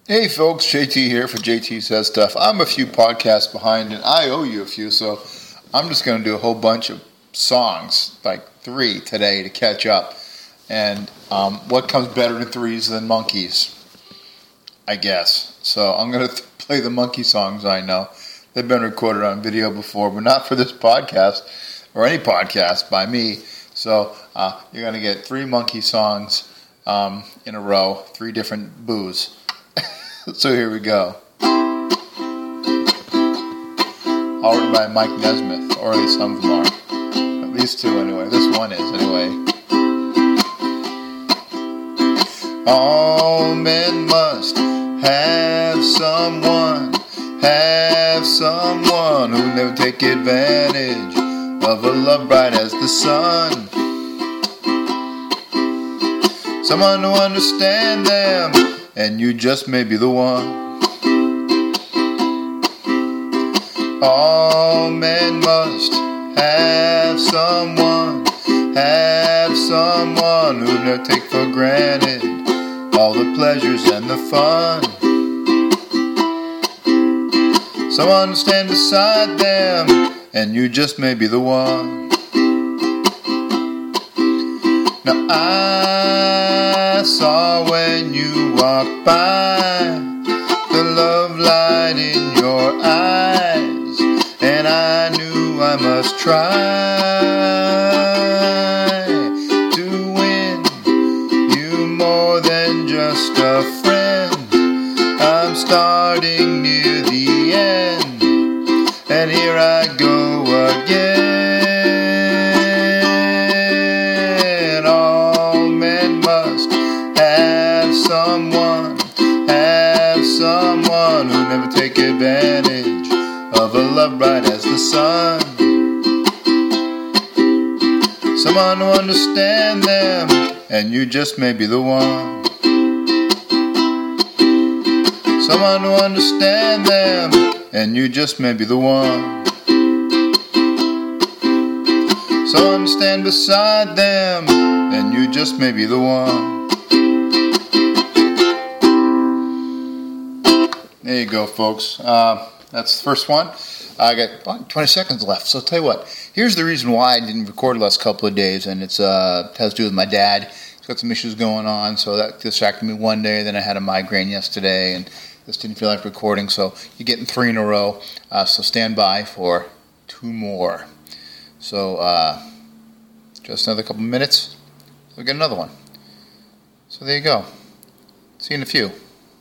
Hey folks, JT here for JT Says Stuff. I'm a few podcasts behind and I owe you a few, so I'm just going to do a whole bunch of songs, like 3 today to catch up. And what comes better than threes than monkeys? I guess. So I'm going to play the monkey songs I know. They've been recorded on video before, but not for this podcast or any podcast by me. So you're going to get 3 monkey songs in a row, 3 different boos. So here we go. All written by Mike Nesmith, or at least some of them are. At least 2 anyway. This one is anyway. All men must have someone who'll never take advantage of a love bright as the sun. Someone to understand them, and you just may be the one. All men must have someone who never take for granted all the pleasures and the fun. Someone to stand beside them, and you just may be the one. Now I saw when you walked by the love light in your eyes, and I knew I must try to win you more than just a friend. I'm starting near the end, and here I go again. All men must have someone who never take advantage of a love bright as the sun. Someone to understand them, and you just may be the one. Someone to understand them, and you just may be the one. Someone to stand beside them, and you just may be the one. There you go, folks. That's the first one. I got about 20 seconds left, so I'll tell you what. Here's the reason why I didn't record the last couple of days, and it has to do with my dad. He's got some issues going on, so that distracted me one day. Then I had a migraine yesterday, and just didn't feel like recording, so you're getting 3 in a row. So stand by for 2 more. So just another couple minutes, we'll get another one. So there you go. See you in a few.